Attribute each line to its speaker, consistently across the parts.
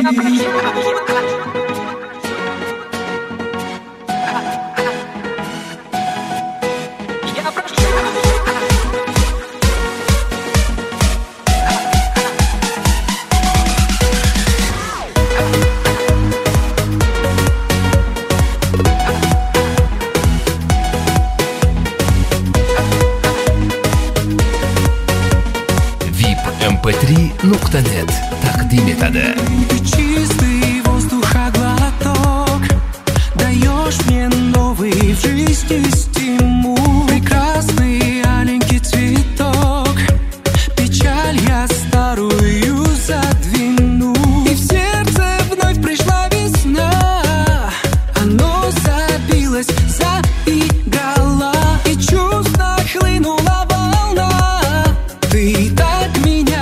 Speaker 1: mp3.net taqdim etadi.
Speaker 2: Чистый воздуха глоток, даешь мне новый в жизни стимул. Прекрасный аленький цветок, печаль я старую задвину. И в сердце вновь пришла весна, оно забилось, заиграло, и чувство хлынула волна. Ты так меня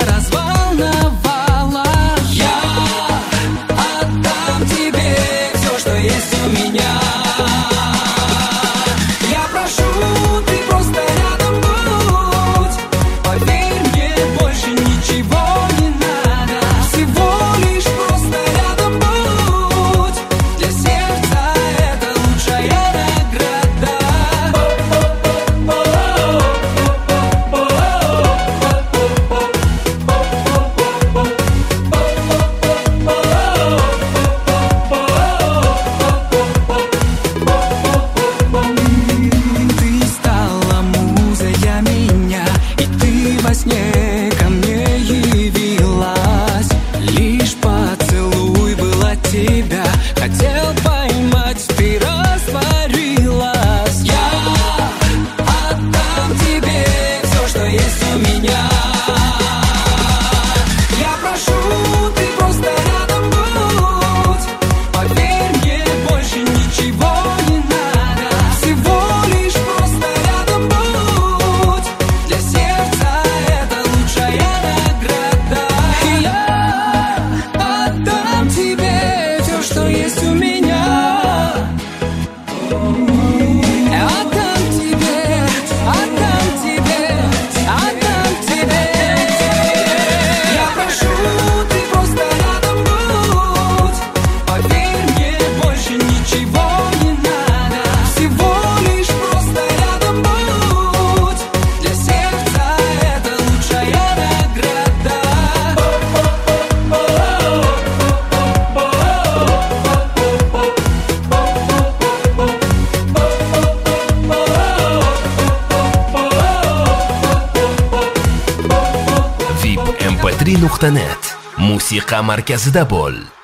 Speaker 2: ко мне явилась. Лишь поцелуй был от тебя, хотел поймать, ты растворилась. Я отдам тебе все, что есть у меня. Я прошу, ты просто рядом будь. Поверь мне, больше ничего не надо. Всего лишь просто рядом будь. Для сердца есть у меня. Отдам тебе, отдам тебе, отдам тебе. Я прошу, ты просто рядом будь. Поверь мне, больше ничего не надо. Всего лишь просто рядом будь. Для сердца это лучшая награда.
Speaker 1: mp3.net Musiqa markazida bo'l.